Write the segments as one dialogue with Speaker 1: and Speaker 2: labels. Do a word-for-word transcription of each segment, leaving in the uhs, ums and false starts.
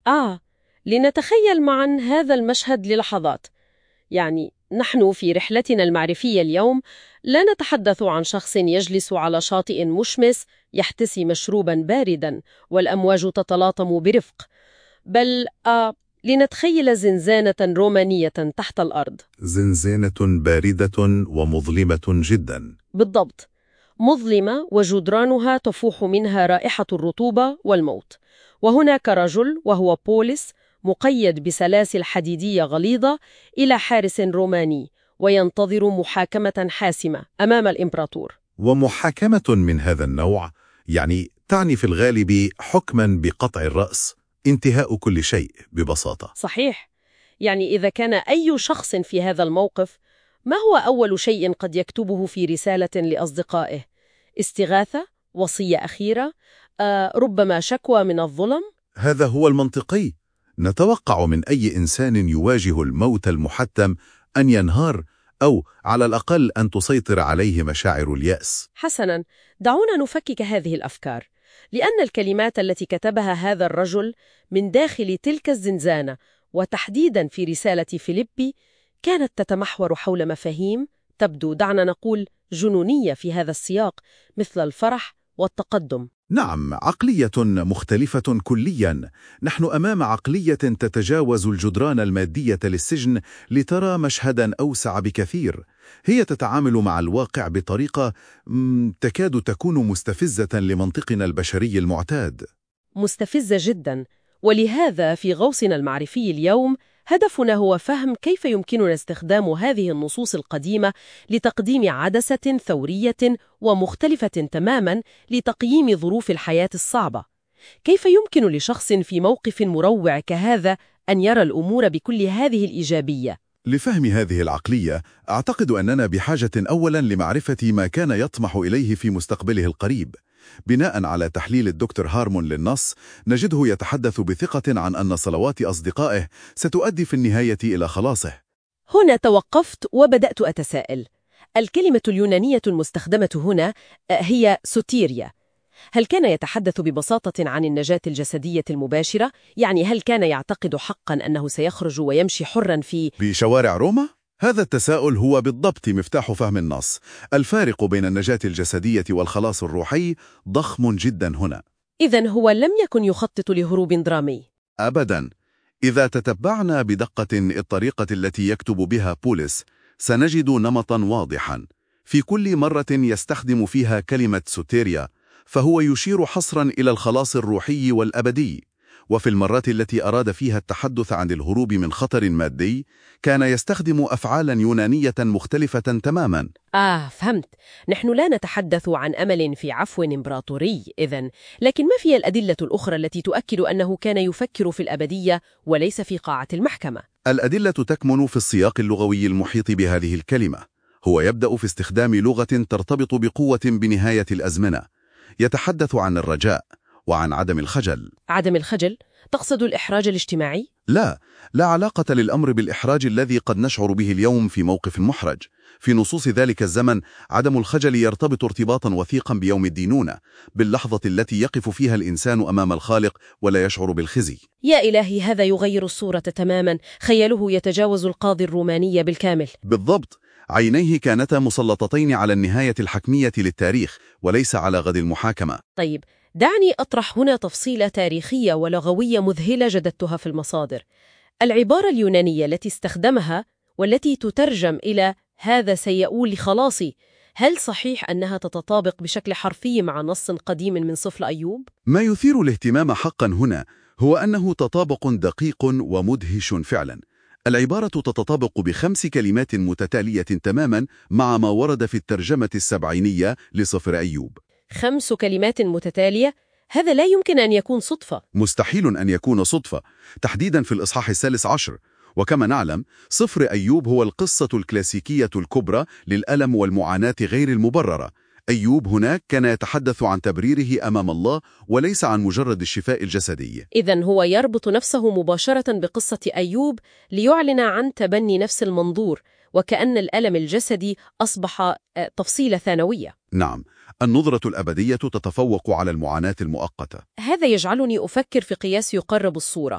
Speaker 1: آه، لنتخيل معا هذا المشهد للحظات. يعني نحن في رحلتنا المعرفية اليوم لا نتحدث عن شخص يجلس على شاطئ مشمس يحتسي مشروبا باردا والأمواج تتلاطم برفق، بل آه لنتخيل زنزانة رومانية تحت الأرض.
Speaker 2: زنزانة باردة ومظلمة جدا.
Speaker 1: بالضبط، مظلمة وجدرانها تفوح منها رائحة الرطوبة والموت. وهناك رجل وهو بوليس مقيد بسلاسل حديدية غليظة إلى حارس روماني وينتظر محاكمة حاسمة أمام الإمبراطور.
Speaker 2: ومحاكمة من هذا النوع يعني تعني في الغالب حكما بقطع الرأس، انتهاء كل شيء ببساطة.
Speaker 1: صحيح، يعني إذا كان أي شخص في هذا الموقف، ما هو أول شيء قد يكتبه في رسالة لأصدقائه؟ استغاثة؟ وصية أخيرة؟ آه ربما شكوى من الظلم؟
Speaker 2: هذا هو المنطقي. نتوقع من أي إنسان يواجه الموت المحتم أن ينهار، أو على الأقل أن تسيطر عليه مشاعر اليأس.
Speaker 1: حسناً، دعونا نفكك هذه الأفكار، لأن الكلمات التي كتبها هذا الرجل من داخل تلك الزنزانة، وتحديداً في رسالة فيليبي، كانت تتمحور حول مفاهيم تبدو، دعنا نقول، جنونية في هذا السياق، مثل الفرح والتقدم.
Speaker 2: نعم، عقلية مختلفة كلياً. نحن أمام عقلية تتجاوز الجدران المادية للسجن لترى مشهداً أوسع بكثير. هي تتعامل مع الواقع بطريقة تكاد تكون مستفزة لمنطقنا البشري المعتاد.
Speaker 1: مستفزة جداً، ولهذا في غوصنا المعرفي اليوم هدفنا هو فهم كيف يمكننا استخدام هذه النصوص القديمة لتقديم عدسة ثورية ومختلفة تماماً لتقييم ظروف الحياة الصعبة. كيف يمكن لشخص في موقف مروع كهذا أن يرى الأمور بكل هذه الإيجابية؟
Speaker 2: لفهم هذه العقلية، أعتقد أننا بحاجة أولاً لمعرفة ما كان يطمح إليه في مستقبله القريب. بناء على تحليل الدكتور هارمون للنص، نجده يتحدث بثقة عن أن صلوات أصدقائه ستؤدي في النهاية إلى خلاصه.
Speaker 1: هنا توقفت وبدأت أتساءل. الكلمة اليونانية المستخدمة هنا هي سوتيريا. هل كان يتحدث ببساطة عن النجاة الجسدية المباشرة؟ يعني هل كان يعتقد حقاً أنه سيخرج ويمشي حراً في
Speaker 2: بشوارع روما؟ هذا التساؤل هو بالضبط مفتاح فهم النص. الفارق بين النجاة الجسدية والخلاص الروحي ضخم جدا هنا.
Speaker 1: إذن هو لم يكن يخطط لهروب درامي؟
Speaker 2: أبدا. إذا تتبعنا بدقة الطريقة التي يكتب بها بوليس، سنجد نمطا واضحا. في كل مرة يستخدم فيها كلمة سوتيريا، فهو يشير حصرا إلى الخلاص الروحي والأبدي. وفي المرات التي أراد فيها التحدث عن الهروب من خطر مادي، كان يستخدم أفعالا يونانية مختلفة تماما.
Speaker 1: آه، فهمت. نحن لا نتحدث عن أمل في عفو إمبراطوري إذن، لكن ما هي الأدلة الأخرى التي تؤكد أنه كان يفكر في الأبدية وليس في قاعة المحكمة؟
Speaker 2: الأدلة تكمن في السياق اللغوي المحيط بهذه الكلمة. هو يبدأ في استخدام لغة ترتبط بقوة بنهاية الأزمنة. يتحدث عن الرجاء وعن عدم الخجل.
Speaker 1: عدم الخجل؟ تقصد الإحراج الاجتماعي؟
Speaker 2: لا، لا علاقة للأمر بالإحراج الذي قد نشعر به اليوم في موقف محرج. في نصوص ذلك الزمن، عدم الخجل يرتبط ارتباطا وثيقا بيوم الدينونة، باللحظة التي يقف فيها الإنسان أمام الخالق ولا يشعر بالخزي.
Speaker 1: يا إلهي، هذا يغير الصورة تماما. خياله يتجاوز القاضي الروماني بالكامل.
Speaker 2: بالضبط. عينيه كانتا مسلطتين على النهاية الحكمية للتاريخ وليس على غد المحاكمة.
Speaker 1: طيب، دعني أطرح هنا تفصيلة تاريخية ولغوية مذهلة جددتها في المصادر. العبارة اليونانية التي استخدمها والتي تترجم إلى هذا سيؤول لخلاصي، هل صحيح أنها تتطابق بشكل حرفي مع نص قديم من سفل أيوب؟
Speaker 2: ما يثير الاهتمام حقا هنا هو أنه تطابق دقيق ومدهش فعلا. العبارة تتطابق بخمس كلمات متتالية تماما مع ما ورد في الترجمة السبعينية لسفر أيوب.
Speaker 1: خمس كلمات متتالية؟ هذا لا يمكن أن يكون صدفة.
Speaker 2: مستحيل أن يكون صدفة، تحديدا في الإصحاح الثالث عشر. وكما نعلم، سفر أيوب هو القصة الكلاسيكية الكبرى للألم والمعاناة غير المبررة. أيوب هناك كان يتحدث عن تبريره أمام الله وليس عن مجرد الشفاء الجسدي.
Speaker 1: إذن هو يربط نفسه مباشرة بقصة أيوب ليعلن عن تبني نفس المنظور، وكأن الألم الجسدي أصبح تفصيلة ثانوية.
Speaker 2: نعم، النظرة الأبدية تتفوق على المعاناة المؤقتة.
Speaker 1: هذا يجعلني أفكر في قياس يقرب الصورة.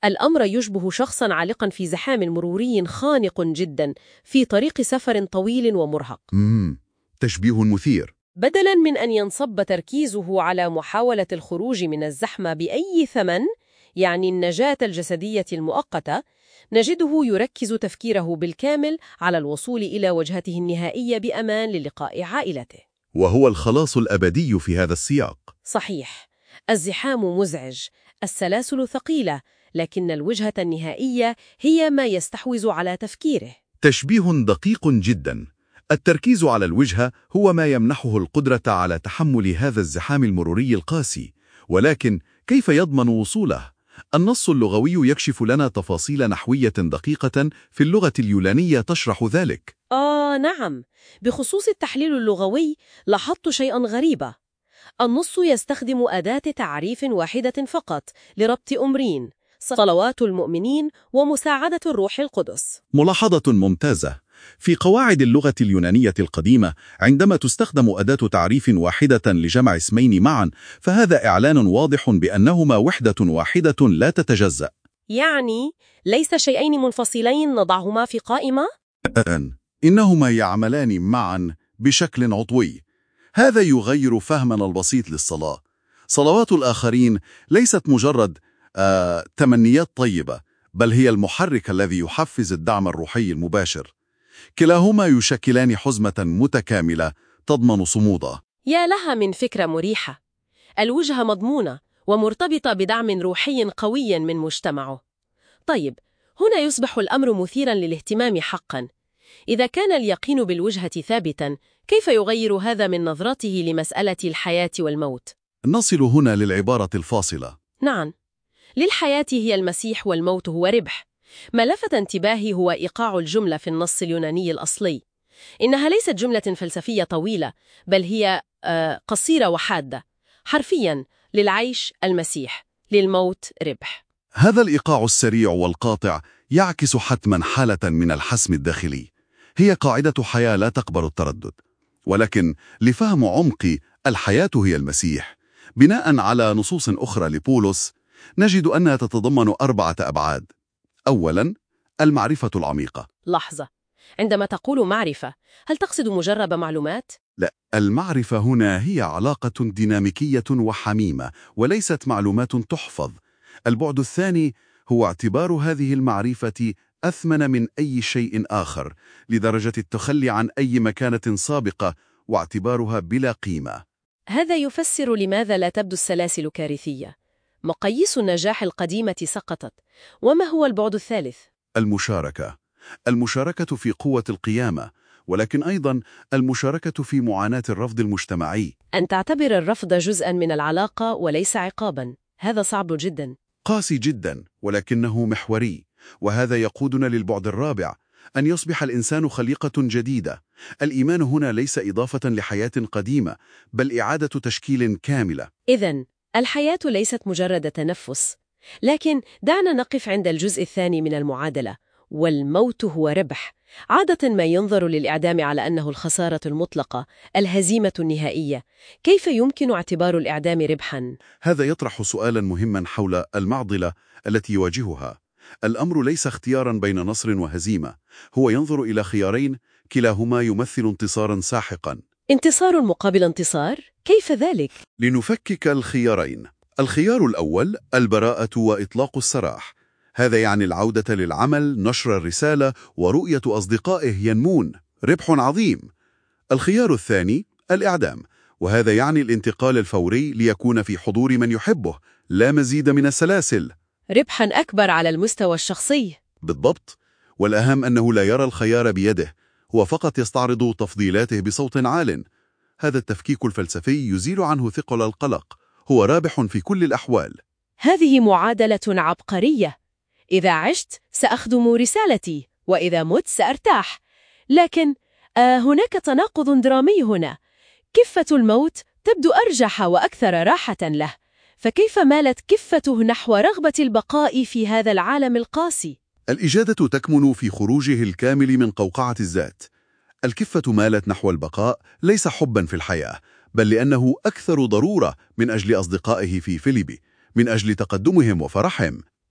Speaker 1: الأمر يشبه شخصاً عالقاً في زحام مروري خانق جداً في طريق سفر طويل ومرهق.
Speaker 2: مم. تشبيه مثير.
Speaker 1: بدلاً من أن ينصب تركيزه على محاولة الخروج من الزحمة بأي ثمن، يعني النجاة الجسدية المؤقتة، نجده يركز تفكيره بالكامل على الوصول إلى وجهته النهائية بأمان للقاء عائلته.
Speaker 2: وهو الخلاص الأبدي في هذا السياق.
Speaker 1: صحيح، الزحام مزعج، السلاسل ثقيلة، لكن الوجهة النهائية هي ما يستحوذ على تفكيره.
Speaker 2: تشبيه دقيق جدا. التركيز على الوجهة هو ما يمنحه القدرة على تحمل هذا الزحام المروري القاسي، ولكن كيف يضمن وصوله؟ النص اللغوي يكشف لنا تفاصيل نحوية دقيقة في اللغة اليونانية تشرح ذلك.
Speaker 1: آه نعم، بخصوص التحليل اللغوي لاحظت شيئاً غريبا. النص يستخدم أداة تعريف واحدة فقط لربط أمرين: صلوات المؤمنين ومساعدة الروح القدس.
Speaker 2: ملاحظة ممتازة. في قواعد اللغة اليونانية القديمة، عندما تستخدم أداة تعريف واحدة لجمع اسمين معا، فهذا إعلان واضح بأنهما وحدة واحدة لا تتجزأ.
Speaker 1: يعني ليس شيئين منفصلين نضعهما في قائمة؟
Speaker 2: أن إنهما يعملان معا بشكل عضوي. هذا يغير فهمنا البسيط للصلاة. صلوات الآخرين ليست مجرد آه، تمنيات طيبة، بل هي المحرك الذي يحفز الدعم الروحي المباشر. كلاهما يشكلان حزمة متكاملة تضمن صمودا.
Speaker 1: يا لها من فكرة مريحة. الوجهة مضمونة ومرتبطة بدعم روحي قوي من مجتمعه. طيب، هنا يصبح الأمر مثيراً للاهتمام حقاً. إذا كان اليقين بالوجهة ثابتاً، كيف يغير هذا من نظرته لمسألة الحياة والموت؟
Speaker 2: نصل هنا للعبارة الفاصلة.
Speaker 1: نعم، للحياة هي المسيح والموت هو ربح. ما لفت انتباهي هو إيقاع الجملة في النص اليوناني الأصلي. إنها ليست جملة فلسفية طويلة، بل هي آه قصيرة وحادة. حرفياً، للعيش المسيح، للموت ربح.
Speaker 2: هذا الإيقاع السريع والقاطع يعكس حتماً حالة من الحسم الداخلي. هي قاعدة حياة لا تقبل التردد. ولكن لفهم عمق الحياة هي المسيح، بناء على نصوص أخرى لبولس، نجد أنها تتضمن أربعة أبعاد. أولاً، المعرفة العميقة.
Speaker 1: لحظة، عندما تقول معرفة، هل تقصد مجرد معلومات؟
Speaker 2: لا، المعرفة هنا هي علاقة ديناميكية وحميمة، وليست معلومات تحفظ. البعد الثاني هو اعتبار هذه المعرفة أثمن من أي شيء آخر، لدرجة التخلي عن أي مكانة سابقة واعتبارها بلا قيمة.
Speaker 1: هذا يفسر لماذا لا تبدو السلاسل كارثية. مقاييس النجاح القديمة سقطت. وما هو البعد الثالث؟
Speaker 2: المشاركة. المشاركة في قوة القيامة، ولكن أيضا المشاركة في معاناة الرفض المجتمعي.
Speaker 1: أن تعتبر الرفض جزءاً من العلاقة وليس عقاباً، هذا صعب جداً.
Speaker 2: قاسي جدا، ولكنه محوري. وهذا يقودنا للبعد الرابع، أن يصبح الإنسان خليقة جديدة. الإيمان هنا ليس إضافة لحياة قديمة، بل إعادة تشكيل كاملة.
Speaker 1: إذن الحياة ليست مجرد تنفس. لكن دعنا نقف عند الجزء الثاني من المعادلة، والموت هو ربح. عادة ما ينظر للإعدام على أنه الخسارة المطلقة، الهزيمة النهائية. كيف يمكن اعتبار الإعدام ربحاً؟
Speaker 2: هذا يطرح سؤالاً مهماً حول المعضلة التي يواجهها. الأمر ليس اختياراً بين نصر وهزيمة، هو ينظر إلى خيارين كلاهما يمثل انتصاراً ساحقاً.
Speaker 1: انتصار مقابل انتصار؟ كيف ذلك؟
Speaker 2: لنفكك الخيارين. الخيار الأول البراءة وإطلاق السراح. هذا يعني العودة للعمل، نشر الرسالة، ورؤية أصدقائه ينمون، ربح عظيم. الخيار الثاني الإعدام، وهذا يعني الانتقال الفوري ليكون في حضور من يحبه، لا مزيد من السلاسل.
Speaker 1: ربحاً أكبر على المستوى الشخصي.
Speaker 2: بالضبط، والأهم أنه لا يرى الخيار بيده، هو فقط يستعرض تفضيلاته بصوت عال. هذا التفكيك الفلسفي يزيل عنه ثقل القلق، هو رابح في كل الأحوال.
Speaker 1: هذه معادلة عبقرية. إذا عشت سأخدم رسالتي، وإذا مت سأرتاح. لكن آه هناك تناقض درامي هنا. كفة الموت تبدو أرجح وأكثر راحة له، فكيف مالت كفته نحو رغبة البقاء في هذا العالم القاسي؟
Speaker 2: الإجابة تكمن في خروجه الكامل من قوقعة الذات. الكفة مالت نحو البقاء ليس حبا في الحياة، بل لأنه أكثر ضرورة من أجل أصدقائه في فيليبي، من أجل تقدمهم وفرحهم.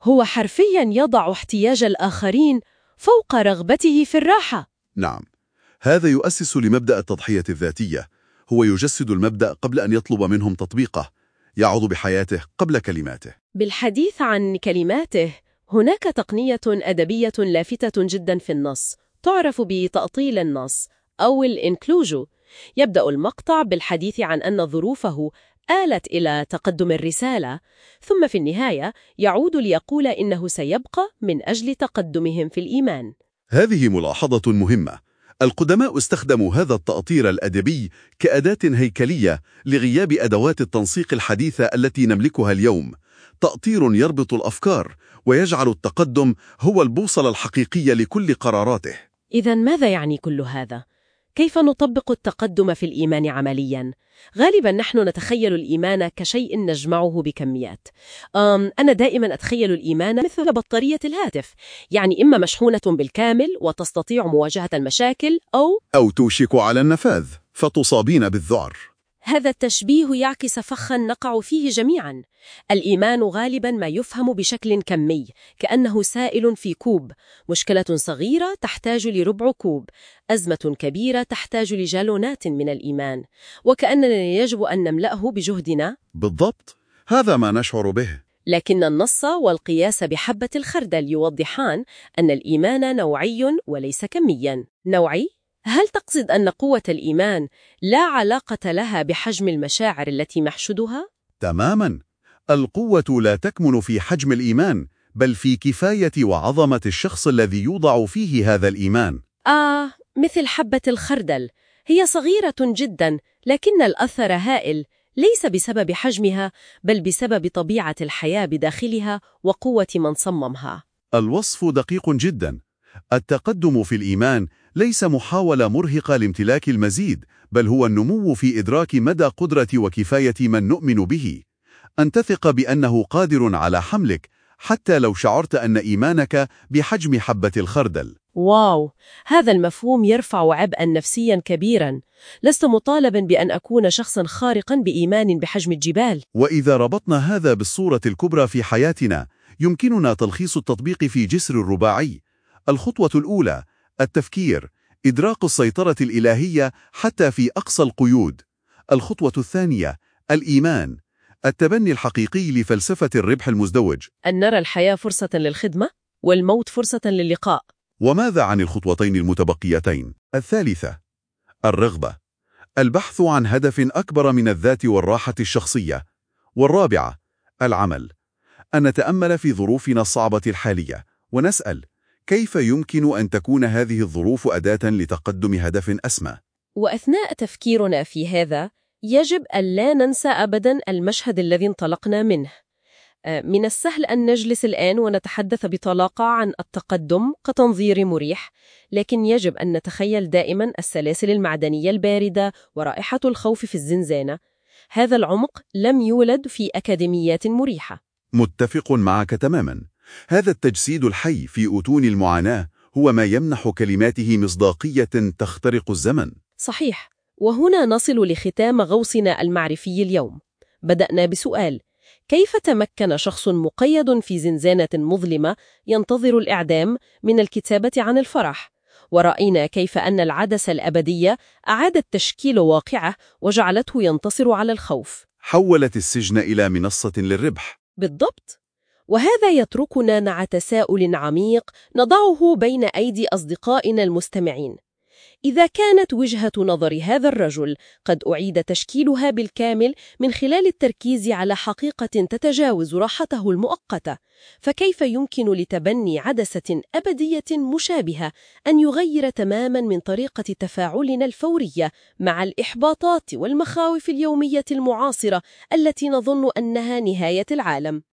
Speaker 1: هو حرفياً يضع احتياج الآخرين فوق رغبته في الراحة.
Speaker 2: نعم، هذا يؤسس لمبدأ التضحية الذاتية. هو يجسد المبدأ قبل أن يطلب منهم تطبيقه، يعظ بحياته قبل كلماته.
Speaker 1: بالحديث عن كلماته، هناك تقنية أدبية لافتة جدا في النص تعرف بتأطيل النص أو الإنكلوجو. يبدأ المقطع بالحديث عن أن ظروفه آلت إلى تقدم الرسالة، ثم في النهاية يعود ليقول إنه سيبقى من أجل تقدمهم في الإيمان.
Speaker 2: هذه ملاحظة مهمة. القدماء استخدموا هذا التأطير الأدبي كأداة هيكلية لغياب أدوات التنسيق الحديثة التي نملكها اليوم. تأطير يربط الأفكار ويجعل التقدم هو البوصلة الحقيقية لكل قراراته.
Speaker 1: إذن ماذا يعني كل هذا؟ كيف نطبق التقدم في الإيمان عملياً؟ غالباً نحن نتخيل الإيمان كشيء نجمعه بكميات. أم أنا دائماً أتخيل الإيمان مثل بطارية الهاتف، يعني إما مشحونة بالكامل وتستطيع مواجهة المشاكل أو
Speaker 2: أو توشك على النفاذ فتصابين بالذعر.
Speaker 1: هذا التشبيه يعكس فخاً نقع فيه جميعاً. الإيمان غالباً ما يفهم بشكل كمي، كأنه سائل في كوب. مشكلة صغيرة تحتاج لربع كوب، أزمة كبيرة تحتاج لجالونات من الإيمان، وكأننا يجب أن نملأه بجهدنا.
Speaker 2: بالضبط، هذا ما نشعر به.
Speaker 1: لكن النص والقياس بحبة الخردل يوضحان أن الإيمان نوعي وليس كمياً. نوعي؟ هل تقصد أن قوة الإيمان لا علاقة لها بحجم المشاعر التي نحشدها؟
Speaker 2: تماماً، القوة لا تكمن في حجم الإيمان، بل في كفاية وعظمة الشخص الذي يوضع فيه هذا الإيمان.
Speaker 1: آه، مثل حبة الخردل، هي صغيرة جداً، لكن الأثر هائل، ليس بسبب حجمها، بل بسبب طبيعة الحياة بداخلها وقوة من صممها.
Speaker 2: الوصف دقيق جداً. التقدم في الإيمان ليس محاولة مرهقة لامتلاك المزيد، بل هو النمو في إدراك مدى قدرة وكفاية من نؤمن به. أن تثق بأنه قادر على حملك، حتى لو شعرت أن إيمانك بحجم حبة الخردل.
Speaker 1: واو، هذا المفهوم يرفع عبئاً نفسياً كبيراً. لست مطالباً بأن أكون شخصاً خارقاً بإيمان بحجم الجبال.
Speaker 2: وإذا ربطنا هذا بالصورة الكبرى في حياتنا، يمكننا تلخيص التطبيق في جسر الرباعي. الخطوة الأولى: التفكير، إدراك السيطرة الإلهية حتى في أقصى القيود. الخطوة الثانية: الإيمان، التبني الحقيقي لفلسفة الربح المزدوج.
Speaker 1: أن نرى الحياة فرصة للخدمة والموت فرصة للقاء.
Speaker 2: وماذا عن الخطوتين المتبقيتين؟ الثالثة: الرغبة، البحث عن هدف أكبر من الذات والراحة الشخصية. والرابعة: العمل، أن نتأمل في ظروفنا الصعبة الحالية ونسأل كيف يمكن أن تكون هذه الظروف أداة لتقدم هدف أسمى.
Speaker 1: وأثناء تفكيرنا في هذا، يجب أن لا ننسى أبداً المشهد الذي انطلقنا منه. من السهل أن نجلس الآن ونتحدث بطلاقة عن التقدم كتنظير مريح، لكن يجب أن نتخيل دائماً السلاسل المعدنية الباردة ورائحة الخوف في الزنزانة. هذا العمق لم يولد في أكاديميات مريحة.
Speaker 2: متفق معك تماماً. هذا التجسيد الحي في أتون المعاناة هو ما يمنح كلماته مصداقية تخترق الزمن.
Speaker 1: صحيح. وهنا نصل لختام غوصنا المعرفي اليوم. بدأنا بسؤال: كيف تمكن شخص مقيد في زنزانة مظلمة ينتظر الإعدام من الكتابة عن الفرح؟ ورأينا كيف أن العدسة الأبدية أعادت تشكيل واقعه وجعلته ينتصر على الخوف.
Speaker 2: حولت السجن إلى منصة للربح.
Speaker 1: بالضبط. وهذا يتركنا مع تساؤل عميق نضعه بين أيدي أصدقائنا المستمعين. إذا كانت وجهة نظر هذا الرجل قد أعيد تشكيلها بالكامل من خلال التركيز على حقيقة تتجاوز راحته المؤقتة، فكيف يمكن لتبني عدسة أبدية مشابهة أن يغير تماماً من طريقة تفاعلنا الفورية مع الإحباطات والمخاوف اليومية المعاصرة التي نظن أنها نهاية العالم؟